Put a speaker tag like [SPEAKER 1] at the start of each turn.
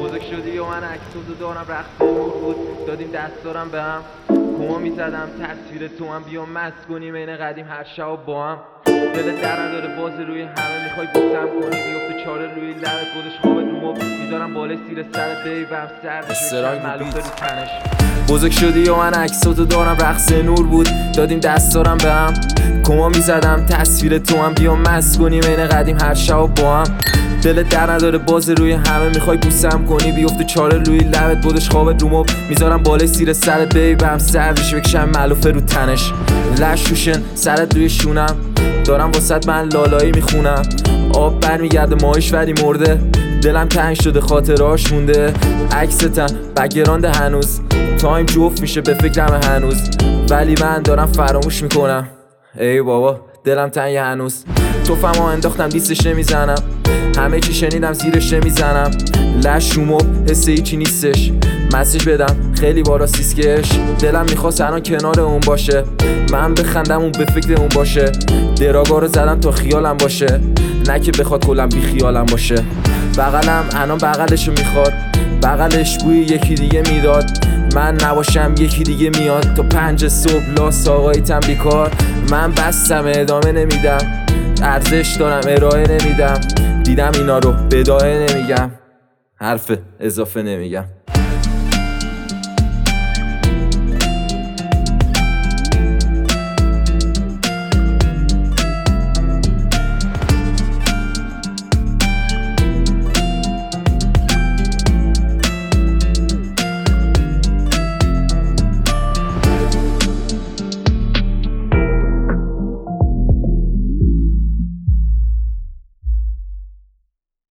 [SPEAKER 1] بزرگ شدی و من عکساتو دارم، رقص نور بود دادیم دستارم به هم، کما میزدم تصویر تو هم بیا مست کنیم این قدیم هر شب با هم. دلت در نداره باز روی همه میخوای بوسم کنی، بیفته چاره روی لبت بودش خوابت رو مب میذارم بالای سیر سرت بیبم سردش ملوفه رو تنش. بزرگ شدی و من عکساتو دارم، رقص نور بود دادیم دستارم به هم، کما میزدم تصویر تو هم بیا مست کنیم این قدیم هر شب با هم. دلت در نداره باز روی همه میخوای بوسم کنی، بیفته چاره روی لبت بودش خوابت رو مب میذارم بالای سیر سرت بیبم سردش بکشم ملوفه رو تنش. لش روشن سرت روی شونم دارم واسط من لالایی میخونم، آب برمیگرده ماهیش ولی مرده، دلم تنگ شده خاطراش مونده، عکستم بگرانده هنوز، تایم جفت میشه به فکرم هنوز، ولی من دارم فراموش میکنم. ای بابا دلم تنگ هنوز، توفمو انداختم دیستش نمیزنم، همه چی شنیدم زیرش نمیزنم، لش رومب حس هیچی نیستش، مسیج بدم خیلی بارا سیسکش، دلم میخواست الان کنار اون باشه، من بخندم اون به فکر اون باشه، دراگا رو زدم تا خیالم باشه، نه که بخواد کلم بی خیالم باشه. بغلم الان بغلشو میخواد، بغلش بوی یکی دیگه میداد، من نباشم یکی دیگه میاد، تا 5 صبح لاس آقاییتم بیکار، من بستم ادامه نمیدم، ارزش دارم ارائه نمیدم، دیدم اینا رو بداهه نمیگم، حرف اضافه نمیگم.